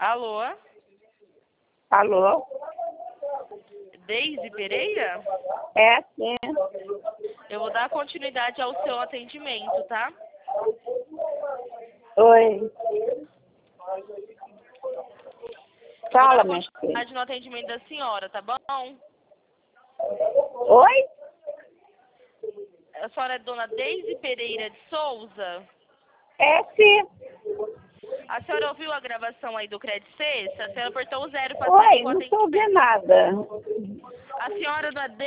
Alô? Alô? Deise Pereira? É, sim. Eu vou dar continuidade ao seu atendimento, tá? Oi. Fala, minha filha. Continuidade no atendimento da senhora, tá bom? Oi? A senhora é dona Deise Pereira de Souza? É, sim. A senhora ouviu a gravação aí do Credit Sexta? A senhora apertou o 0 para Oi, seguir o não estou atendimento. ouvindo nada. A senhora não é